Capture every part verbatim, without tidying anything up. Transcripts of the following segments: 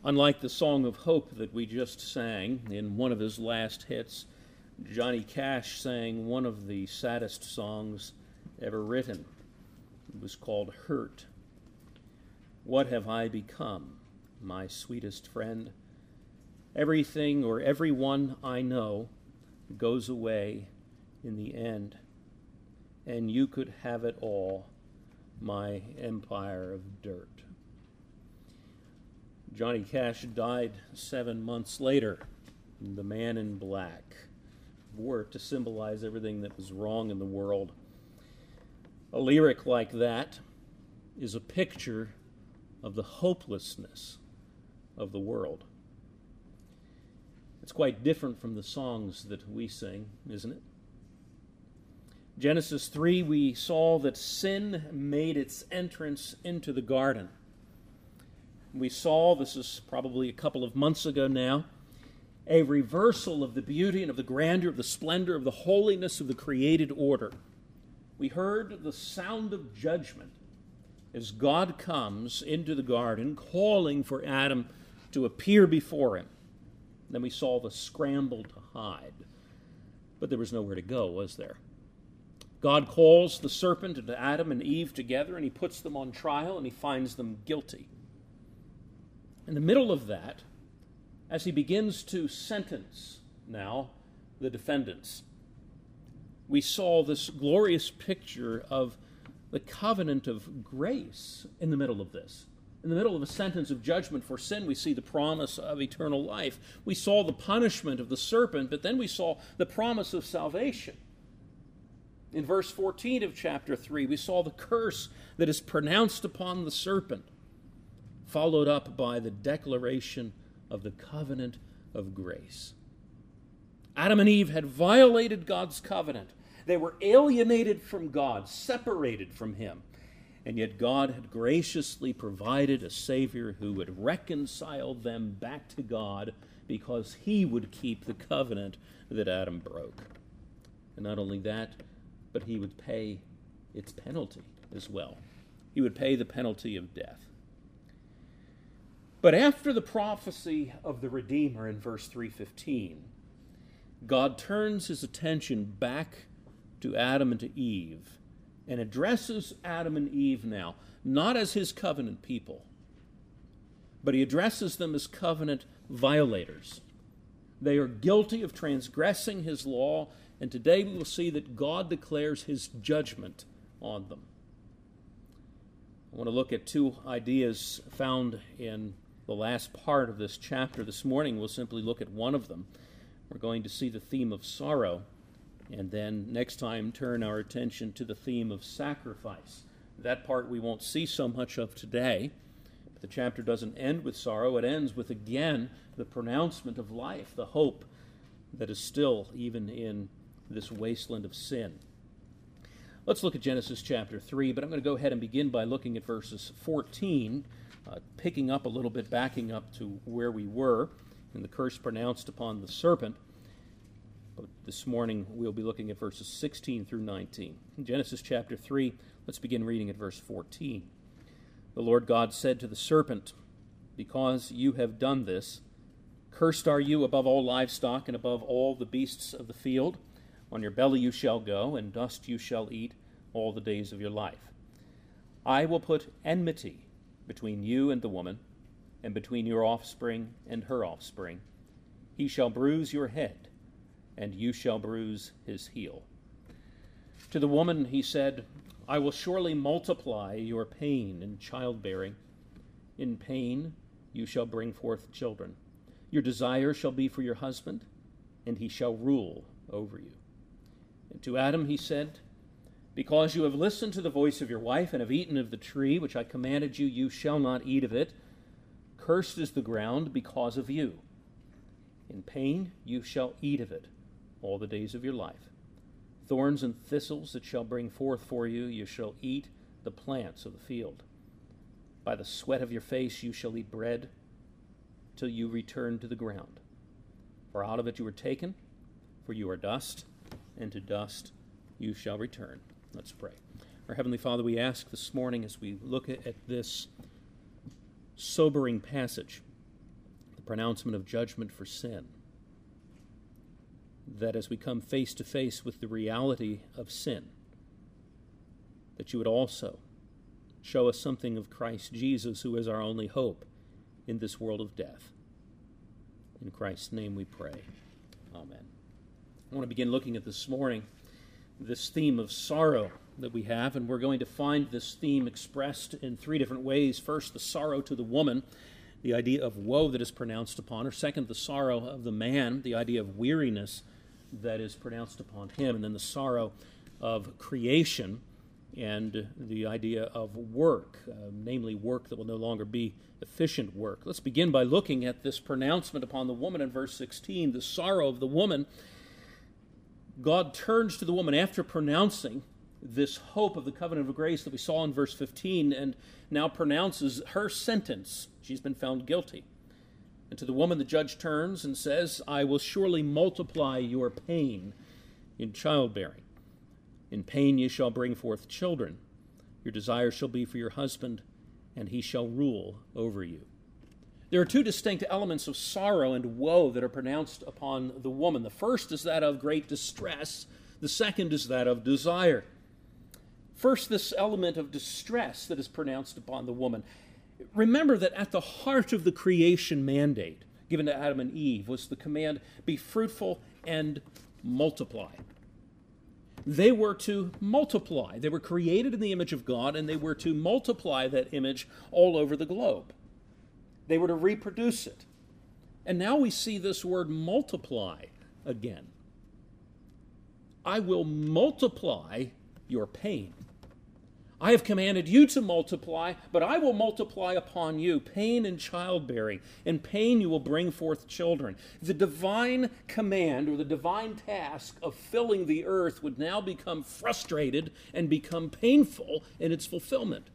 Unlike the Song of Hope that we just sang in one of his last hits, Johnny Cash sang one of the saddest songs ever written. It was called Hurt. What have I become, my sweetest friend? Everything or everyone I know goes away in the end, and you could have it all, my empire of dirt. Johnny Cash died seven months later. The Man in Black wore to symbolize everything that was wrong in the world. A lyric like that is a picture of the hopelessness of the world. It's quite different from the songs that we sing, isn't it? Genesis three, we saw that sin made its entrance into the garden. We saw, this is probably a couple of months ago now, a reversal of the beauty and of the grandeur, of the splendor, of the holiness of the created order. We heard the sound of judgment as God comes into the garden, calling for Adam to appear before him. Then we saw the scramble to hide. But there was nowhere to go, was there? God calls the serpent and Adam and Eve together, and he puts them on trial, and he finds them guilty. In the middle of that, as he begins to sentence now the defendants, we saw this glorious picture of the covenant of grace in the middle of this. In the middle of a sentence of judgment for sin, we see the promise of eternal life. We saw the punishment of the serpent, but then we saw the promise of salvation. In verse fourteen of chapter three, we saw the curse that is pronounced upon the serpent, followed up by the declaration of the covenant of grace. Adam and Eve had violated God's covenant. They were alienated from God, separated from him. And yet God had graciously provided a Savior who would reconcile them back to God because he would keep the covenant that Adam broke. And not only that, but he would pay its penalty as well. He would pay the penalty of death. But after the prophecy of the Redeemer in verse three fifteen, God turns his attention back to Adam and to Eve and addresses Adam and Eve now, not as his covenant people, but he addresses them as covenant violators. They are guilty of transgressing his law, and today we will see that God declares his judgment on them. I want to look at two ideas found in the last part of this chapter. This morning we'll simply look at one of them. We're going to see the theme of sorrow, and then next time turn our attention to the theme of sacrifice. That part we won't see so much of today. But the chapter doesn't end with sorrow. It ends with, again, the pronouncement of life, the hope that is still even in this wasteland of sin. Let's look at Genesis chapter three, but I'm going to go ahead and begin by looking at verses fourteen, uh, picking up a little bit, backing up to where we were in the curse pronounced upon the serpent. But this morning we'll be looking at verses sixteen through nineteen. In Genesis chapter three, let's begin reading at verse fourteen. The Lord God said to the serpent, "Because you have done this, cursed are you above all livestock and above all the beasts of the field. On your belly you shall go, and dust you shall eat all the days of your life. I will put enmity between you and the woman, and between your offspring and her offspring. He shall bruise your head, and you shall bruise his heel." To the woman he said, "I will surely multiply your pain in childbearing. In pain you shall bring forth children. Your desire shall be for your husband, and he shall rule over you." And to Adam he said, "Because you have listened to the voice of your wife and have eaten of the tree which I commanded you, you shall not eat of it. Cursed is the ground because of you. In pain you shall eat of it all the days of your life. Thorns and thistles it shall bring forth for you. You shall eat the plants of the field. By the sweat of your face you shall eat bread till you return to the ground. For out of it you were taken, for you are dust, and to dust you shall return." Let's pray. Our Heavenly Father, we ask this morning as we look at this sobering passage pronouncement of judgment for sin. That as we come face to face with the reality of sin, that you would also show us something of Christ Jesus, who is our only hope in this world of death. In Christ's name we pray. Amen. I want to begin looking at this morning this theme of sorrow that we have, and we're going to find this theme expressed in three different ways. First, the sorrow to the woman, the idea of woe that is pronounced upon her. Second, the sorrow of the man, the idea of weariness that is pronounced upon him. And then the sorrow of creation and the idea of work, uh, namely work that will no longer be efficient work. Let's begin by looking at this pronouncement upon the woman in verse sixteen, the sorrow of the woman. God turns to the woman after pronouncing this hope of the covenant of grace that we saw in verse fifteen, and now pronounces her sentence. She's been found guilty. And to the woman the judge turns and says, I will surely multiply your pain in childbearing. In pain you shall bring forth children. Your desire shall be for your husband, and he shall rule over you. There are two distinct elements of sorrow and woe that are pronounced upon the woman. The first is that of great distress. The second is that of desire. First, this element of distress that is pronounced upon the woman. Remember that at the heart of the creation mandate given to Adam and Eve was the command, be fruitful and multiply. They were to multiply. They were created in the image of God, and they were to multiply that image all over the globe. They were to reproduce it. And now we see this word multiply again. I will multiply your pain. I have commanded you to multiply, but I will multiply upon you pain and childbearing. In pain you will bring forth children. The divine command, or the divine task of filling the earth, would now become frustrated and become painful in its fulfillment.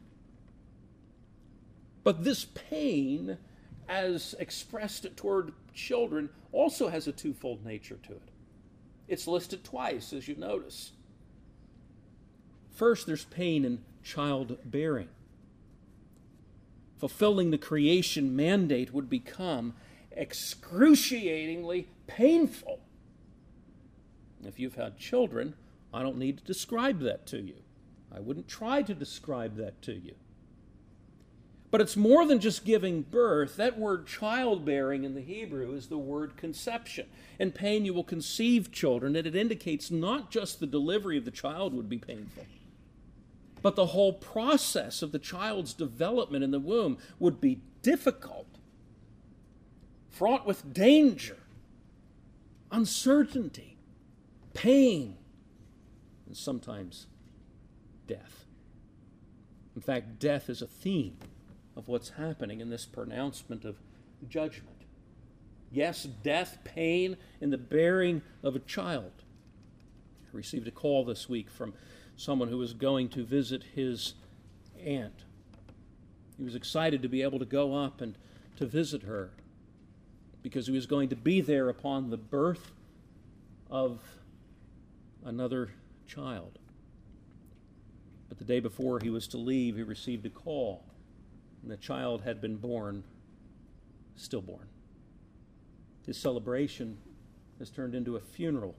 But this pain, as expressed toward children, also has a twofold nature to it. It's listed twice, as you notice. First, there's pain in childbearing. Fulfilling the creation mandate would become excruciatingly painful. If you've had children, I don't need to describe that to you. I wouldn't try to describe that to you. But it's more than just giving birth. That word childbearing in the Hebrew is the word conception. In pain you will conceive children, and it indicates not just the delivery of the child would be painful, but the whole process of the child's development in the womb would be difficult, fraught with danger, uncertainty, pain, and sometimes death. In fact, death is a theme of what's happening in this pronouncement of judgment. Yes, death, pain, and the bearing of a child. I received a call this week from someone who was going to visit his aunt. He was excited to be able to go up and to visit her because he was going to be there upon the birth of another child. But the day before he was to leave, he received a call, and the child had been born, stillborn. His celebration has turned into a funeral.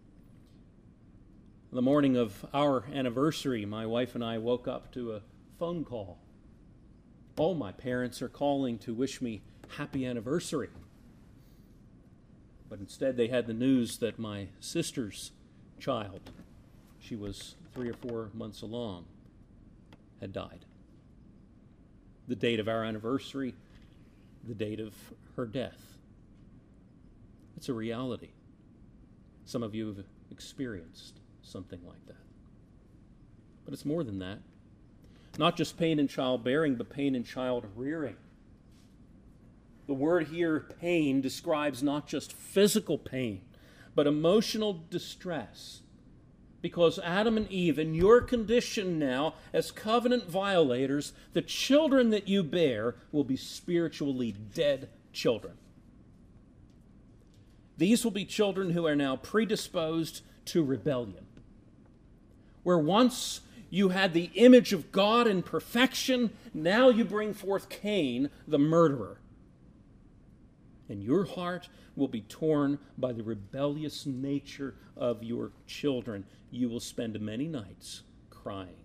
On the morning of our anniversary, my wife and I woke up to a phone call. Oh, my parents are calling to wish me happy anniversary. But instead they had the news that my sister's child, she was three or four months along, had died. The date of our anniversary, the date of her death. It's a reality. Some of you have experienced something like that. But it's more than that. Not just pain in childbearing, but pain in child rearing. The word here, pain, describes not just physical pain, but emotional distress. Because Adam and Eve, in your condition now, as covenant violators, the children that you bear will be spiritually dead children. These will be children who are now predisposed to rebellion. Where once you had the image of God in perfection, now you bring forth Cain, the murderer. and your heart will be torn by the rebellious nature of your children. You will spend many nights crying,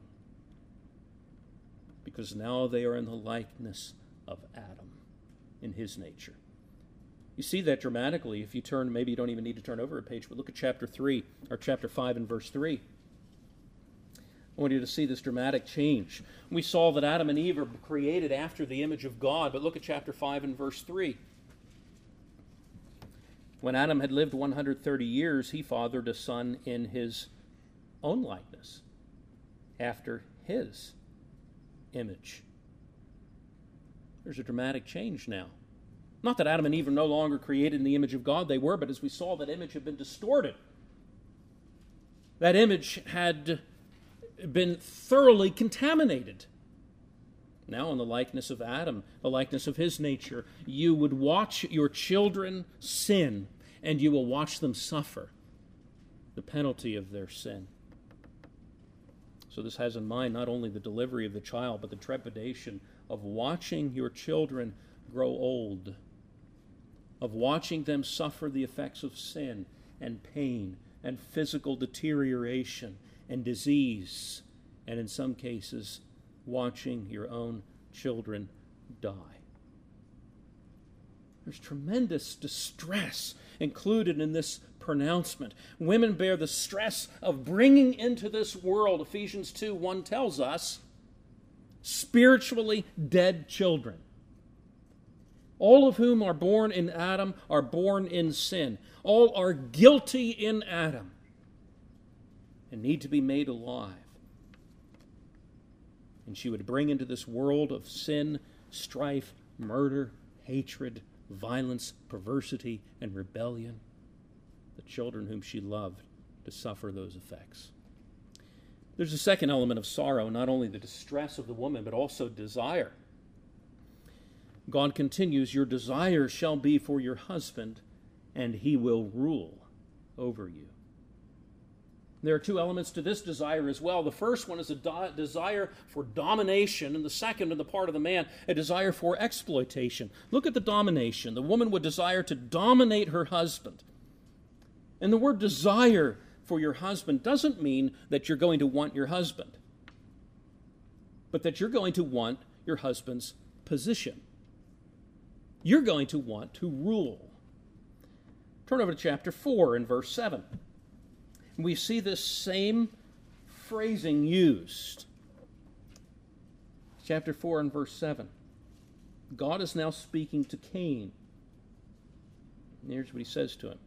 because now they are in the likeness of Adam in his nature. You see that dramatically if you turn, maybe you don't even need to turn over a page, but look at chapter three, or chapter five and verse three. I want you to see this dramatic change. We saw that Adam and Eve are created after the image of God, but look at chapter five and verse three. When Adam had lived one hundred thirty years, he fathered a son in his own likeness, after his image. There's a dramatic change now. Not that Adam and Eve are no longer created in the image of God, they were, but as we saw, that image had been distorted. That image had been thoroughly contaminated. Now, in the likeness of Adam, the likeness of his nature, you would watch your children sin, and you will watch them suffer the penalty of their sin. So this has in mind not only the delivery of the child, but the trepidation of watching your children grow old, of watching them suffer the effects of sin and pain and physical deterioration and disease, and in some cases, watching your own children die. There's tremendous distress included in this pronouncement. Women bear the stress of bringing into this world, Ephesians two one tells us, spiritually dead children, all of whom are born in Adam are born in sin. All are guilty in Adam and need to be made alive. And she would bring into this world of sin, strife, murder, hatred, violence, perversity, and rebellion the children whom she loved to suffer those effects. There's a second element of sorrow, not only the distress of the woman, but also desire. God continues, your desire shall be for your husband, and he will rule over you. There are two elements to this desire as well. The first one is a do- desire for domination, and the second, on the part of the man, a desire for exploitation. Look at the domination. The woman would desire to dominate her husband. And the word desire for your husband doesn't mean that you're going to want your husband, but that you're going to want your husband's position. You're going to want to rule. Turn over to chapter four and verse seven. We see this same phrasing used. Chapter four and verse seven. God is now speaking to Cain. And here's what he says to him.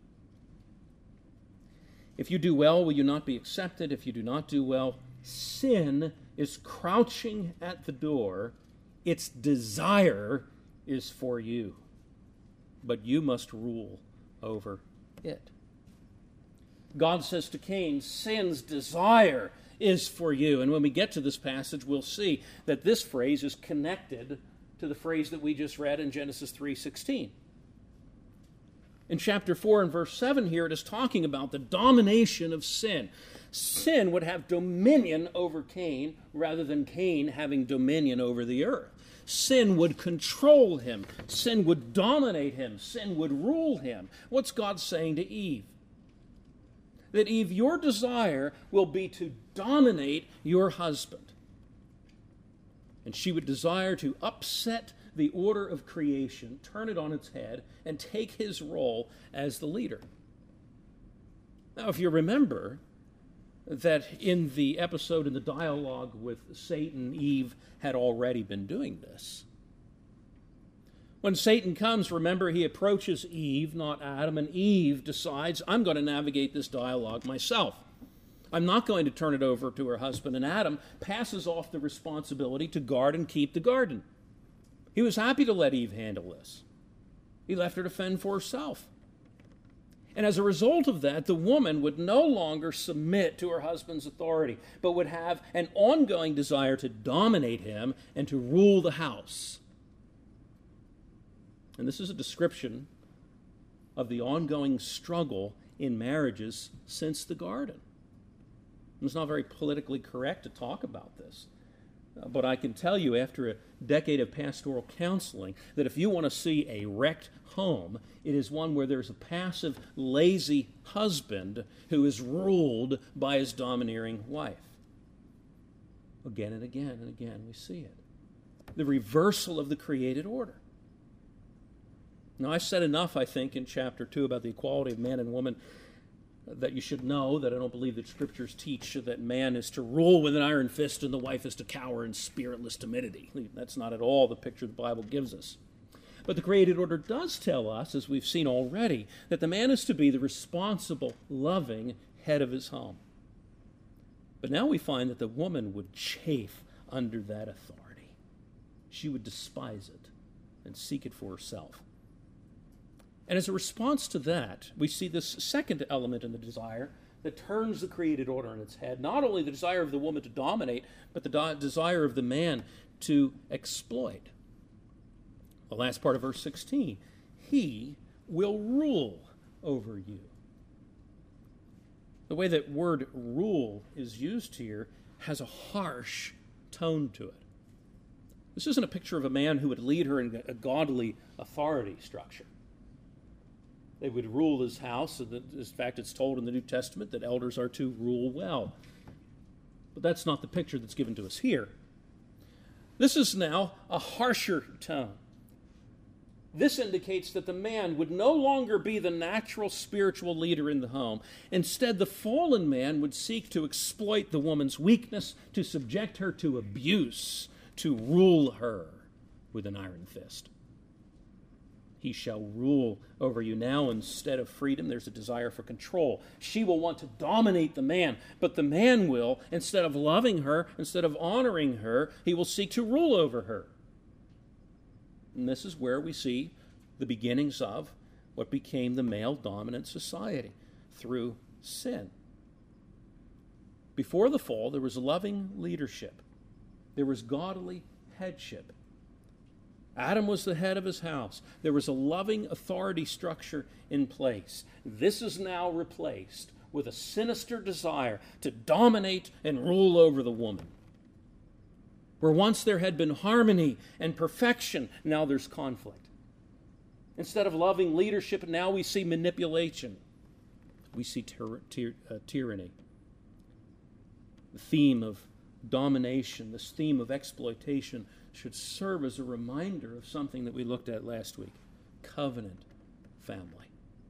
If you do well, will you not be accepted? If you do not do well, sin is crouching at the door. Its desire is for you, but you must rule over it. God says to Cain, sin's desire is for you. And when we get to this passage, we'll see that this phrase is connected to the phrase that we just read in Genesis three sixteen. In chapter four and verse seven here, it is talking about the domination of sin. Sin would have dominion over Cain rather than Cain having dominion over the earth. Sin would control him. Sin would dominate him. Sin would rule him. What's God saying to Eve? That Eve, your desire will be to dominate your husband. And she would desire to upset the order of creation, turn it on its head, and take his role as the leader. Now, if you remember that in the episode, in the dialogue with Satan, Eve had already been doing this. When Satan comes, remember, he approaches Eve, not Adam, and Eve decides, I'm going to navigate this dialogue myself. I'm not going to turn it over to her husband, and Adam passes off the responsibility to guard and keep the garden. He was happy to let Eve handle this. He left her to fend for herself. And as a result of that, the woman would no longer submit to her husband's authority, but would have an ongoing desire to dominate him and to rule the house. And this is a description of the ongoing struggle in marriages since the garden. It's not very politically correct to talk about this. But I can tell you after a decade of pastoral counseling that if you want to see a wrecked home, it is one where there's a passive, lazy husband who is ruled by his domineering wife. Again and again and again we see it. The reversal of the created order. Now, I said enough, I think, in chapter two about the equality of man and woman that you should know that I don't believe that Scriptures teach that man is to rule with an iron fist and the wife is to cower in spiritless timidity. That's not at all the picture the Bible gives us. But the created order does tell us, as we've seen already, that the man is to be the responsible, loving head of his home. But now we find that the woman would chafe under that authority. She would despise it and seek it for herself. And as a response to that, we see this second element in the desire that turns the created order on its head. Not only the desire of the woman to dominate, but the do- desire of the man to exploit. The last part of verse sixteen, he will rule over you. The way that word rule is used here has a harsh tone to it. This isn't a picture of a man who would lead her in a godly authority structure. They would rule his house. In fact, it's told in the New Testament that elders are to rule well. But that's not the picture that's given to us here. This is now a harsher tone. This indicates that the man would no longer be the natural spiritual leader in the home. Instead, the fallen man would seek to exploit the woman's weakness, to subject her to abuse, to rule her with an iron fist. He shall rule over you. Now, instead of freedom, there's a desire for control. She will want to dominate the man, but the man will, instead of loving her, instead of honoring her, he will seek to rule over her. And this is where we see the beginnings of what became the male-dominant society through sin. Before the fall, there was loving leadership. There was godly headship. Adam was the head of his house. There was a loving authority structure in place. This is now replaced with a sinister desire to dominate and rule over the woman. Where once there had been harmony and perfection, now there's conflict. Instead of loving leadership, now we see manipulation. We see tyr- tyr- uh, tyranny. The theme of domination, this theme of exploitation, should serve as a reminder of something that we looked at last week. Covenant family.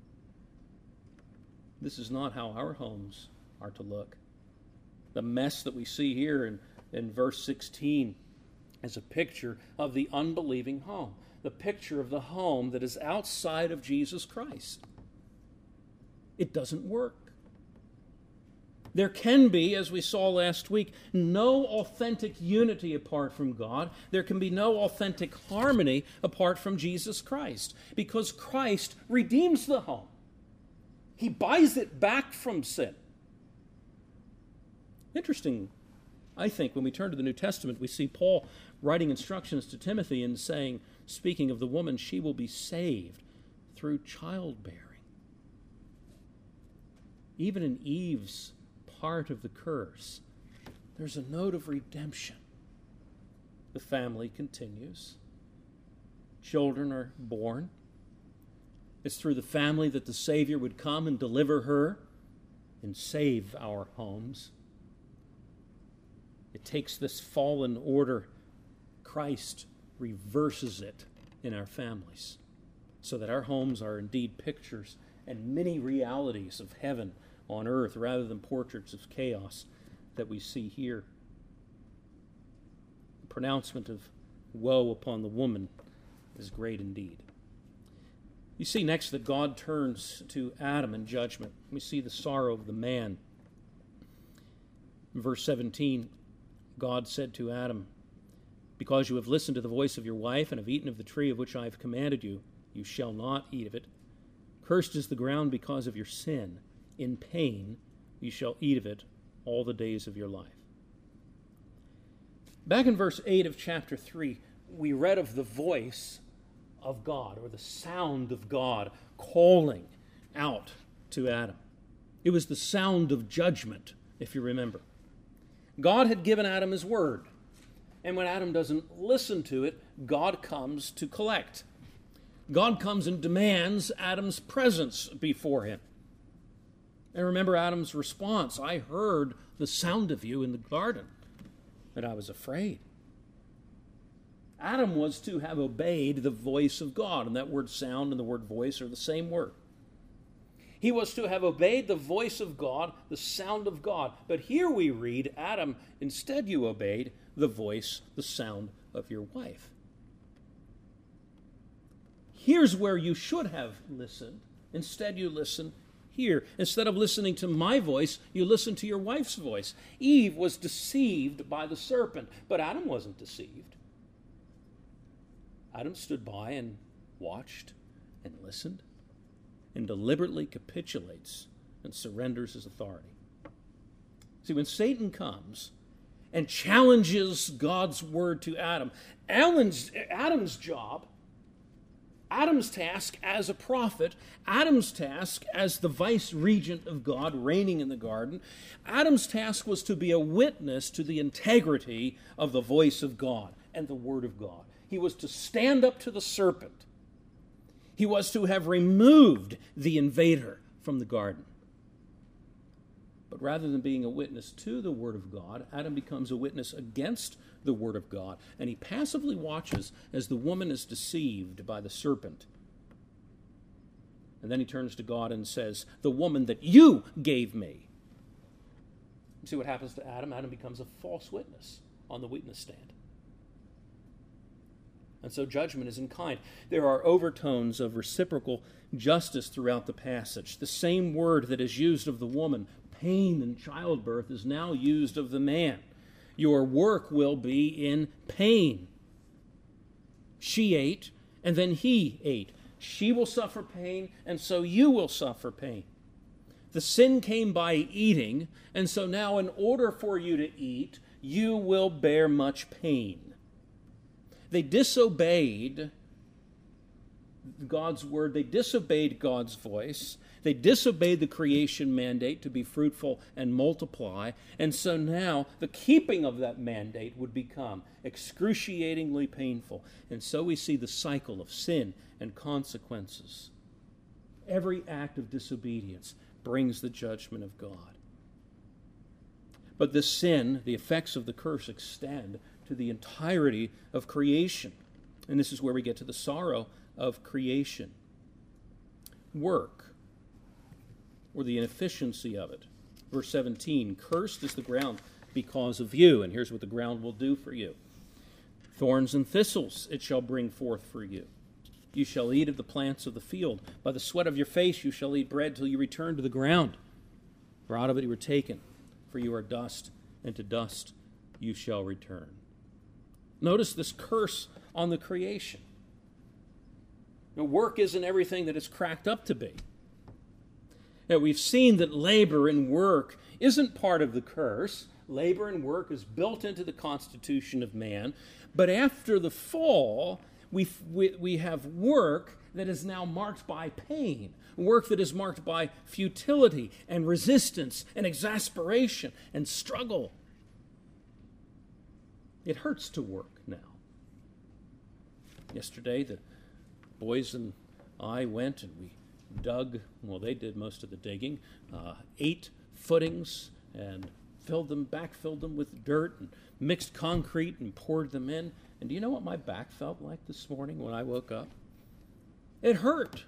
This is not how our homes are to look. The mess that we see here in, in verse sixteen is a picture of the unbelieving home. The picture of the home that is outside of Jesus Christ. It doesn't work. There can be, as we saw last week, no authentic unity apart from God. There can be no authentic harmony apart from Jesus Christ, because Christ redeems the home. He buys it back from sin. Interesting, I think, when we turn to the New Testament, we see Paul writing instructions to Timothy and saying, speaking of the woman, she will be saved through childbearing. Even in Eve's part of the curse, there's a note of redemption. The family continues. Children are born. It's through the family that the Savior would come and deliver her and save our homes. It takes this fallen order. Christ reverses it in our families so that our homes are indeed pictures and many realities of heaven on earth rather than portraits of chaos that we see here. The pronouncement of woe upon the woman is great indeed. You see next that God turns to Adam in judgment. We see the sorrow of the man. In verse seventeen, God said to Adam, because you have listened to the voice of your wife and have eaten of the tree of which I have commanded you, you shall not eat of it. Cursed is the ground because of your sin. In pain you shall eat of it all the days of your life. Back in verse eight of chapter three, we read of the voice of God, or the sound of God calling out to Adam. It was the sound of judgment, if you remember. God had given Adam his word, And when Adam doesn't listen to it, God comes to collect. God comes and demands Adam's presence before him. And remember Adam's response, I heard the sound of you in the garden, and I was afraid. Adam was to have obeyed the voice of God, and that word sound and the word voice are the same word. He was to have obeyed the voice of God, the sound of God. But here we read, Adam, instead you obeyed the voice, the sound of your wife. Here's where you should have listened. Instead you listen here. Instead of listening to my voice, you listen to your wife's voice. Eve was deceived by the serpent, but Adam wasn't deceived. Adam stood by and watched and listened and deliberately capitulates and surrenders his authority. See, when Satan comes and challenges God's word to Adam, Adam's, Adam's job, Adam's task as a prophet, Adam's task as the vice regent of God reigning in the garden, Adam's task was to be a witness to the integrity of the voice of God and the word of God. He was to stand up to the serpent. He was to have removed the invader from the garden. But rather than being a witness to the word of God, Adam becomes a witness against the word of God. And he passively watches as the woman is deceived by the serpent. And then he turns to God and says, the woman that you gave me. You see what happens to Adam? Adam becomes a false witness on the witness stand. And so judgment is in kind. There are overtones of reciprocal justice throughout the passage. The same word that is used of the woman, pain and childbirth, is now used of the man. Your work will be in pain. She ate, and then he ate. She will suffer pain, and so you will suffer pain. The sin came by eating, and so now in order for you to eat, you will bear much pain. They disobeyed God's word. They disobeyed God's voice. They disobeyed the creation mandate to be fruitful and multiply. And so now the keeping of that mandate would become excruciatingly painful. And so we see the cycle of sin and consequences. Every act of disobedience brings the judgment of God. But this sin, the effects of the curse, extend to the entirety of creation. And this is where we get to the sorrow of creation. Work, or the inefficiency of it. Verse seventeen, cursed is the ground because of you. And here's what the ground will do for you. Thorns and thistles it shall bring forth for you. You shall eat of the plants of the field. By the sweat of your face you shall eat bread till you return to the ground. For out of it you were taken, for you are dust, and to dust you shall return. Notice this curse on the creation. Now, work isn't everything that it's cracked up to be. Now, we've seen that labor and work isn't part of the curse. Labor and work is built into the constitution of man. But after the fall, we, we, we have work that is now marked by pain, work that is marked by futility and resistance and exasperation and struggle. It hurts to work now. Yesterday, the boys and I went and we dug, well, they did most of the digging, uh, eight footings and filled them, backfilled them with dirt and mixed concrete and poured them in. And do you know what my back felt like this morning when I woke up? It hurt.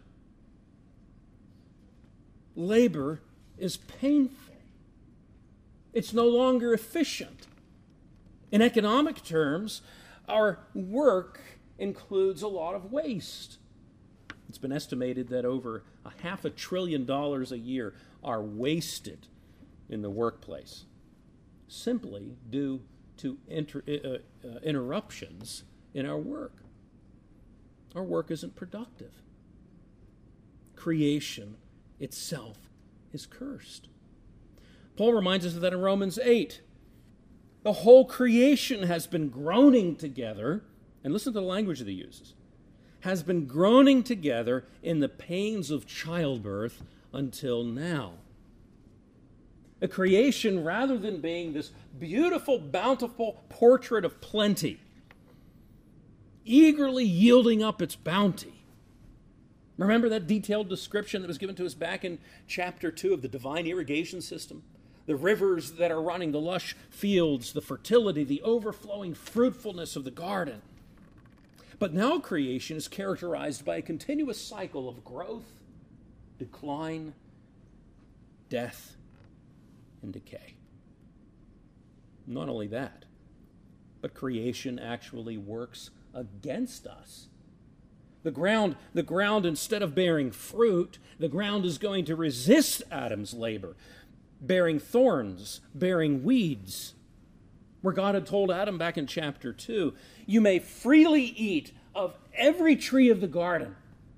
Labor is painful. It's no longer efficient. In economic terms, our work includes a lot of waste. It's been estimated that over a half a trillion dollars a year are wasted in the workplace, simply due to inter, uh, uh, interruptions in our work. Our work isn't productive. Creation itself is cursed. Paul reminds us of that in Romans eight. The whole creation has been groaning together, and listen to the language that he uses, has been groaning together in the pains of childbirth until now. A creation, rather than being this beautiful, bountiful portrait of plenty, eagerly yielding up its bounty. Remember that detailed description that was given to us back in chapter two of the divine irrigation system? The rivers that are running, the lush fields, the fertility, the overflowing fruitfulness of the garden. But now creation is characterized by a continuous cycle of growth, decline, death, and decay. Not only that, but creation actually works against us. The ground, the ground, instead of bearing fruit, the ground is going to resist Adam's labor, bearing thorns, bearing weeds. Where God had told Adam back in chapter two, you may freely eat of every tree of the garden.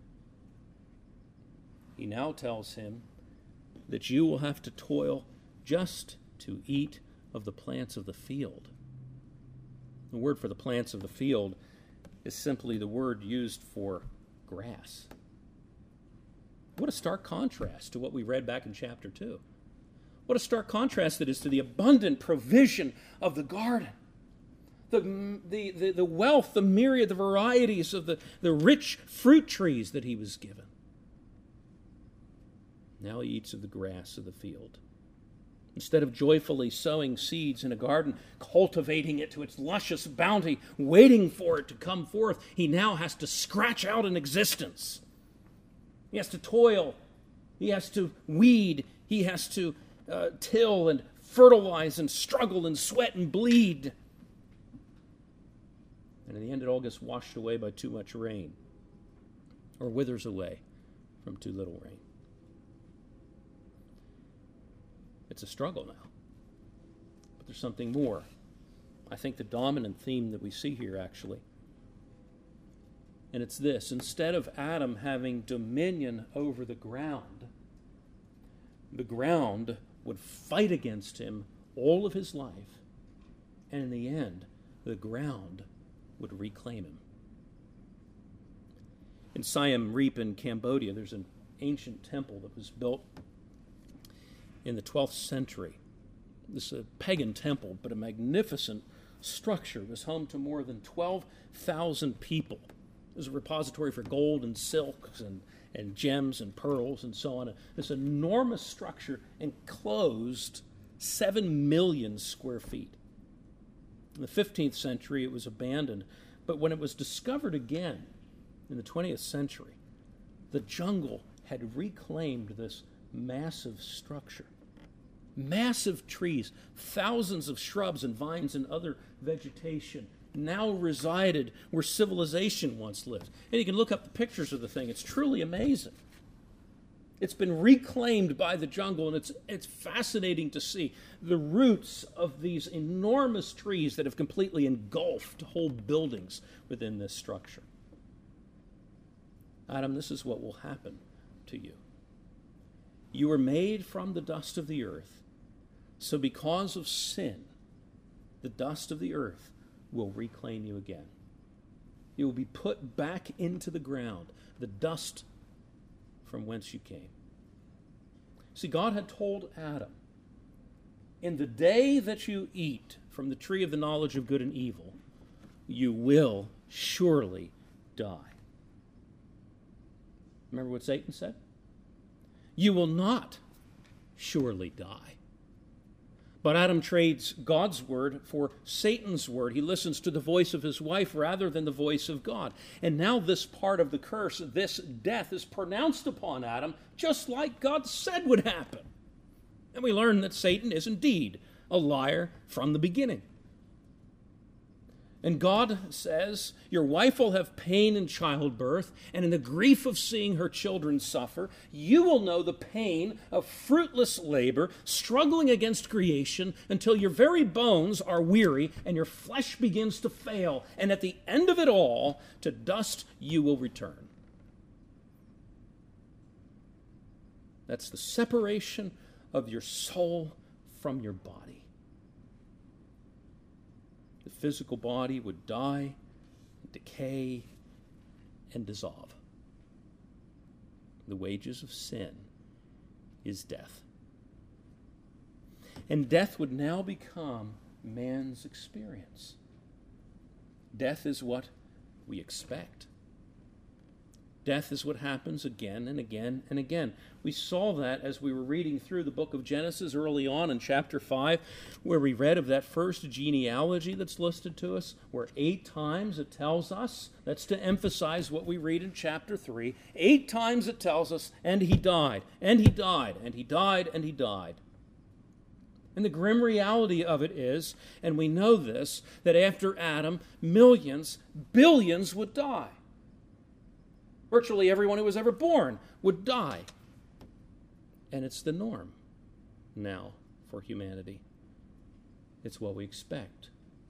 He now tells him that you will have to toil just to eat of the plants of the field. The word for the plants of the field is simply the word used for grass. What a stark contrast to what we read back in chapter two. What a stark contrast it is to the abundant provision of the garden. The, the, the, the wealth, the myriad, the varieties of the, the rich fruit trees that he was given. Now he eats of the grass of the field. Instead of joyfully sowing seeds in a garden, cultivating it to its luscious bounty, waiting for it to come forth, he now has to scratch out an existence. He has to toil. He has to weed. He has to uh, till and fertilize and struggle and sweat and bleed. And in the end, it all gets washed away by too much rain, or withers away from too little rain. It's a struggle now. But there's something more. I think the dominant theme that we see here, actually. And it's this. Instead of Adam having dominion over the ground, the ground would fight against him all of his life. And in the end, the ground would reclaim him. In Siam Reap in Cambodia, there's an ancient temple that was built in the twelfth century. This is a pagan temple, but a magnificent structure. It was home to more than twelve thousand people. It was a repository for gold and silks and, and gems and pearls and so on. This enormous structure enclosed seven million square feet. In the fifteenth century, it was abandoned, but when it was discovered again in the twentieth century, the jungle had reclaimed this massive structure. Massive trees, thousands of shrubs and vines and other vegetation now resided where civilization once lived. And you can look up the pictures of the thing. It's truly amazing. It's been reclaimed by the jungle, and it's it's fascinating to see the roots of these enormous trees that have completely engulfed whole buildings within this structure. Adam, this is what will happen to you. You were made from the dust of the earth, so because of sin, the dust of the earth will reclaim you again. You will be put back into the ground, the dust from whence you came. See, God had told Adam, in the day that you eat from the tree of the knowledge of good and evil, you will surely die. Remember what Satan said? You will not surely die. But Adam trades God's word for Satan's word. He listens to the voice of his wife rather than the voice of God. And now this part of the curse, this death, is pronounced upon Adam just like God said would happen. And we learn that Satan is indeed a liar from the beginning. And God says, your wife will have pain in childbirth, and in the grief of seeing her children suffer, you will know the pain of fruitless labor, struggling against creation until your very bones are weary and your flesh begins to fail. And at the end of it all, to dust you will return. That's the separation of your soul from your body. The physical body would die, decay, and dissolve. The wages of sin is death. And death would now become man's experience. Death is what we expect. Death is what happens again and again and again. We saw that as we were reading through the book of Genesis early on in chapter five, where we read of that first genealogy that's listed to us, where eight times it tells us, that's to emphasize what we read in chapter three, eight times it tells us, and he died, and he died, and he died, and he died. And the grim reality of it is, and we know this, that after Adam, millions, billions would die. Virtually everyone who was ever born would die. And it's the norm now for humanity. It's what we expect.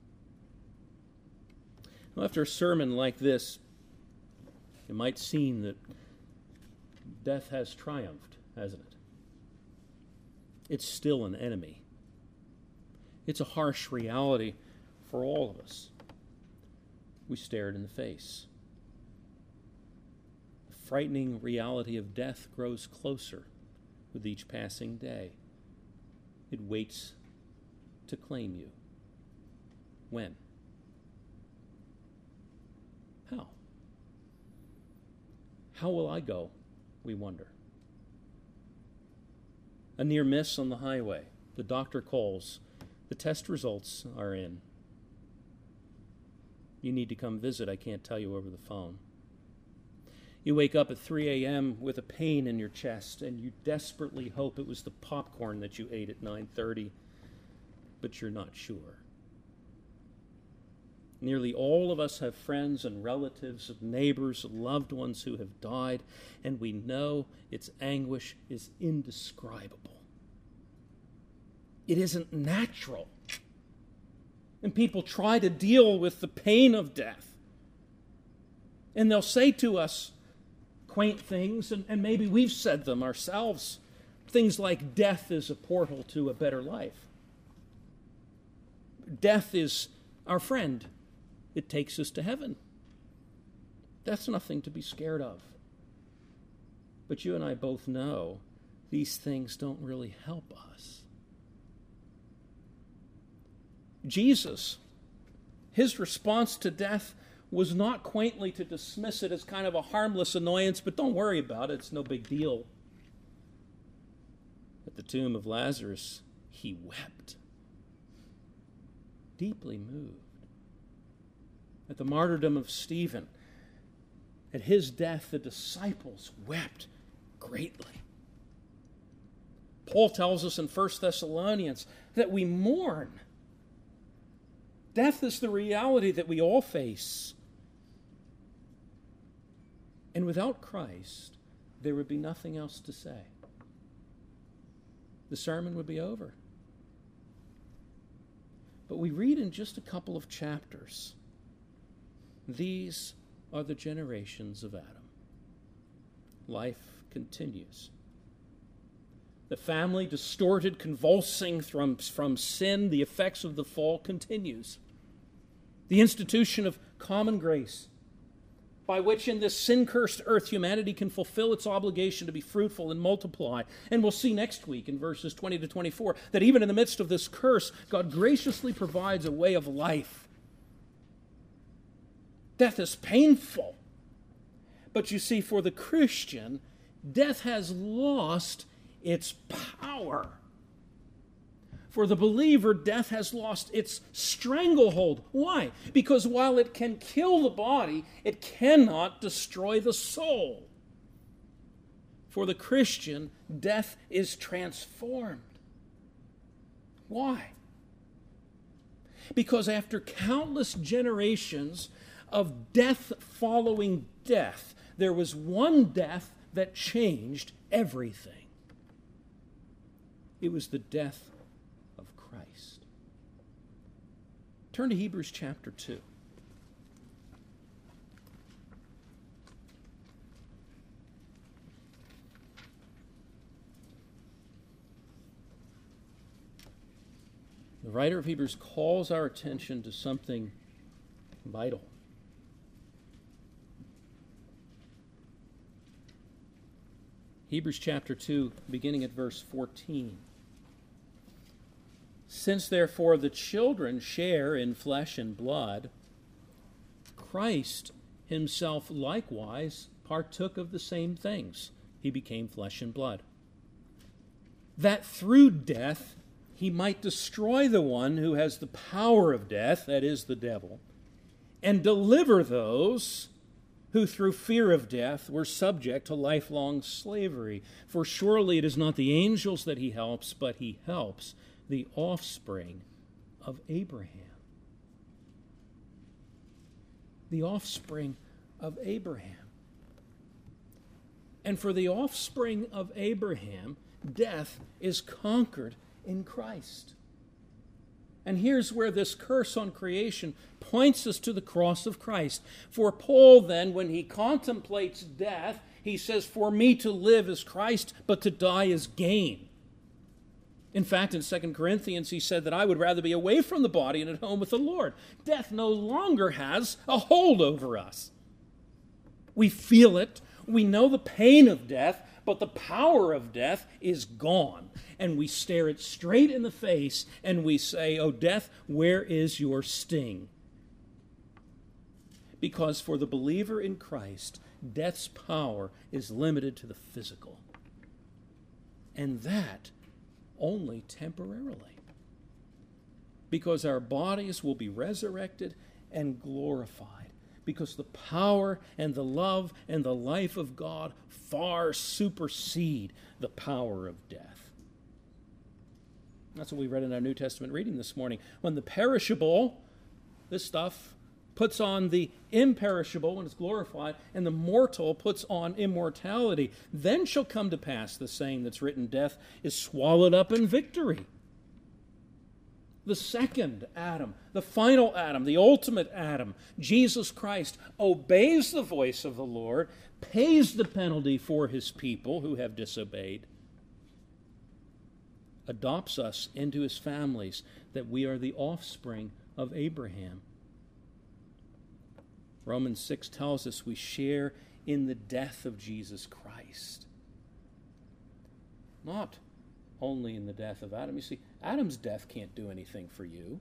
Well, after a sermon like this, it might seem that death has triumphed, hasn't it? It's still an enemy. It's a harsh reality for all of us. We stare it in the face. The frightening reality of death grows closer with each passing day. It waits to claim you. When? How? How will I go, we wonder. A near miss on the highway. The doctor calls. The test results are in. You need to come visit. I can't tell you over the phone. You wake up at three a.m. with a pain in your chest, and you desperately hope it was the popcorn that you ate at nine thirty, but you're not sure. Nearly all of us have friends and relatives, neighbors, loved ones who have died, and we know its anguish is indescribable. It isn't natural. And people try to deal with the pain of death. And they'll say to us quaint things, and, and maybe we've said them ourselves, things like death is a portal to a better life. Death is our friend. It takes us to heaven. That's nothing to be scared of. But you and I both know these things don't really help us. Jesus, his response to death was not quaintly to dismiss it as kind of a harmless annoyance, but don't worry about it, it's no big deal. At the tomb of Lazarus, he wept, deeply moved. At the martyrdom of Stephen, at his death, the disciples wept greatly. Paul tells us in First Thessalonians that we mourn. Death is the reality that we all face. And without Christ, there would be nothing else to say. The sermon would be over. But we read in just a couple of chapters, these are the generations of Adam. Life continues. The family, distorted, convulsing from, from sin, the effects of the fall continues. The institution of common grace, by which in this sin-cursed earth humanity can fulfill its obligation to be fruitful and multiply. And we'll see next week in verses twenty to twenty-four that even in the midst of this curse, God graciously provides a way of life. Death is painful. But you see, for the Christian, death has lost its power. For the believer, death has lost its stranglehold. Why? Because while it can kill the body, it cannot destroy the soul. For the Christian, death is transformed. Why? Because after countless generations of death following death, there was one death that changed everything. It was the death of Christ. Turn to Hebrews chapter two. The writer of Hebrews calls our attention to something vital. Hebrews chapter two, beginning at verse fourteen. Since therefore the children share in flesh and blood, Christ himself likewise partook of the same things. He became flesh and blood, that through death he might destroy the one who has the power of death, that is, the devil, and deliver those who through fear of death were subject to lifelong slavery. For surely it is not the angels that he helps, but he helps the offspring of Abraham. The offspring of Abraham. And for the offspring of Abraham, death is conquered in Christ. And here's where this curse on creation points us to the cross of Christ. For Paul then, when he contemplates death, he says, "For me to live is Christ, but to die is gain." In fact, in Second Corinthians, he said that I would rather be away from the body and at home with the Lord. Death no longer has a hold over us. We feel it. We know the pain of death, but the power of death is gone. And we stare it straight in the face and we say, "Oh, death, where is your sting?" Because for the believer in Christ, death's power is limited to the physical. And that only temporarily. Because our bodies will be resurrected and glorified. Because the power and the love and the life of God far supersede the power of death. That's what we read in our New Testament reading this morning. When the perishable, this stuff, puts on the imperishable when it's glorified, and the mortal puts on immortality, then shall come to pass the saying that's written, death is swallowed up in victory. The second Adam, the final Adam, the ultimate Adam, Jesus Christ, obeys the voice of the Lord, pays the penalty for his people who have disobeyed, adopts us into his families, that we are the offspring of Abraham. Romans six tells us we share in the death of Jesus Christ. Not only in the death of Adam. You see, Adam's death can't do anything for you.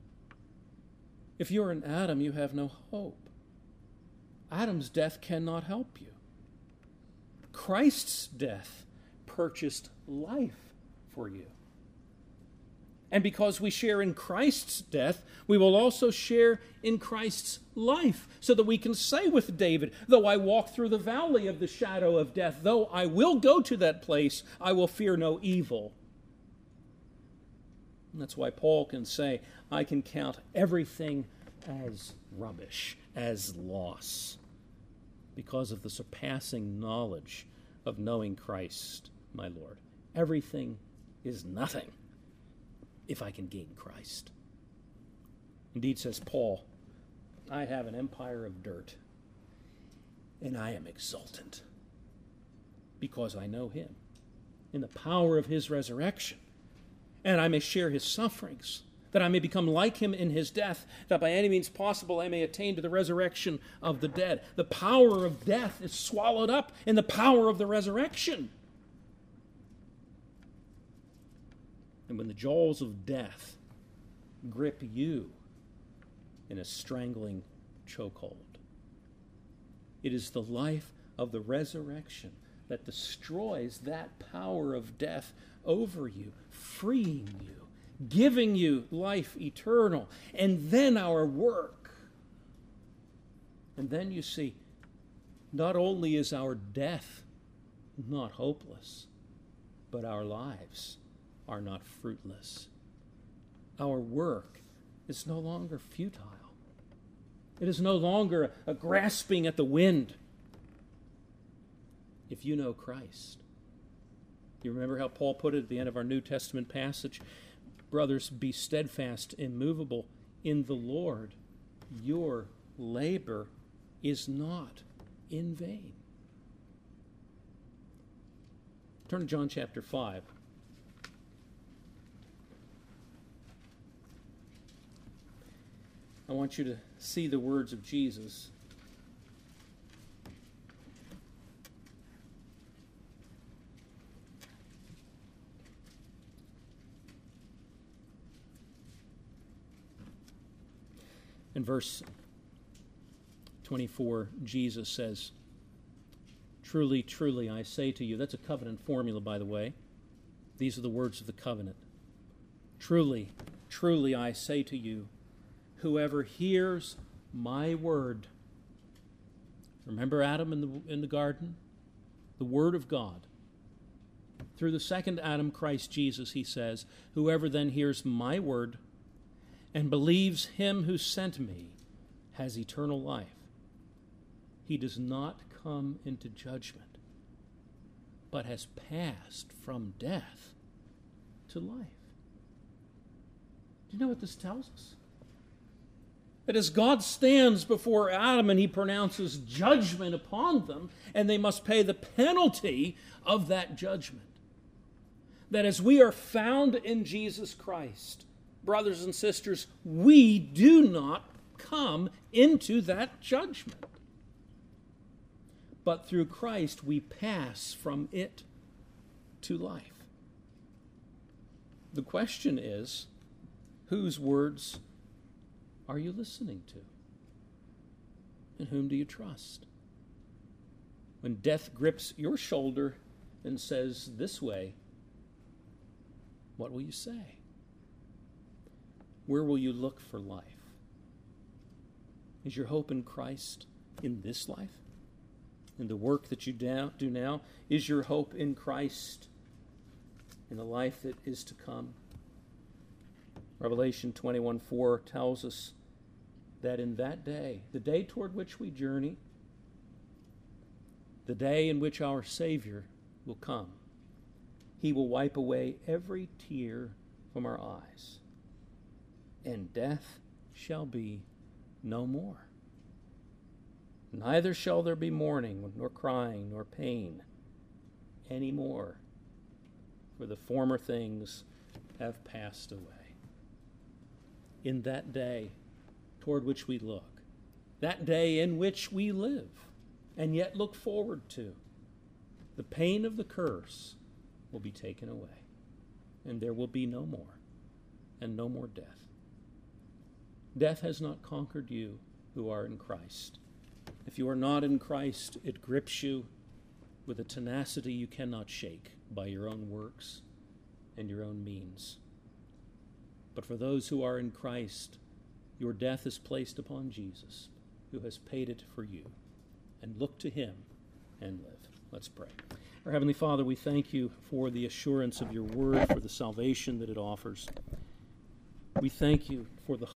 If you're an Adam, you have no hope. Adam's death cannot help you. Christ's death purchased life for you. And because we share in Christ's death, we will also share in Christ's life, so that we can say with David, "Though I walk through the valley of the shadow of death, though I will go to that place, I will fear no evil." And that's why Paul can say, "I can count everything as rubbish, as loss, because of the surpassing knowledge of knowing Christ, my Lord. Everything is nothing if I can gain Christ." Indeed, says Paul, "I have an empire of dirt, and I am exultant because I know him in the power of his resurrection, and I may share his sufferings, that I may become like him in his death, that by any means possible I may attain to the resurrection of the dead." The power of death is swallowed up in the power of the resurrection. And when the jaws of death grip you in a strangling chokehold, it is the life of the resurrection that destroys that power of death over you, freeing you, giving you life eternal. And then our work. And then you see, not only is our death not hopeless, but our lives are not fruitless. Our work is no longer futile. It is no longer a grasping at the wind. If you know Christ. You remember how Paul put it at the end of our New Testament passage? "Brothers, be steadfast, immovable in the Lord. Your labor is not in vain." Turn to John chapter five. I want you to see the words of Jesus. In verse twenty-four, Jesus says, "Truly, truly, I say to you," that's a covenant formula, by the way. These are the words of the covenant. "Truly, truly, I say to you, whoever hears my word." Remember Adam in the, in the garden? The word of God. Through the second Adam, Christ Jesus, he says, "Whoever then hears my word and believes him who sent me has eternal life. He does not come into judgment, but has passed from death to life." Do you know what this tells us? That as God stands before Adam and he pronounces judgment upon them, and they must pay the penalty of that judgment. That as we are found in Jesus Christ, brothers and sisters, we do not come into that judgment. But through Christ we pass from it to life. The question is, whose words are you listening to? And whom do you trust? When death grips your shoulder and says, "This way," what will you say? Where will you look for life? Is your hope in Christ in this life? In the work that you do now? Is your hope in Christ in the life that is to come? Revelation twenty-one four tells us that in that day, the day toward which we journey, the day in which our Savior will come, he will wipe away every tear from our eyes, and death shall be no more. Neither shall there be mourning, nor crying, nor pain any more, for the former things have passed away. In that day toward which we look, that day in which we live and yet look forward to, the pain of the curse will be taken away, and there will be no more, and no more death. Death has not conquered you who are in Christ. If you are not in Christ, it grips you with a tenacity you cannot shake by your own works and your own means. But for those who are in Christ, your death is placed upon Jesus, who has paid it for you. And look to him and live. Let's pray. Our Heavenly Father, we thank you for the assurance of your word, for the salvation that it offers. We thank you for the